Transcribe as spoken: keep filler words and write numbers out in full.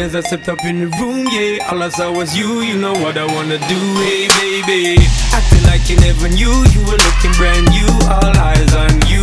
as I stepped up in the room, yeah. All I saw was you, you know what I wanna do, hey baby. Acting like you never knew, you were looking brand new, all eyes on you.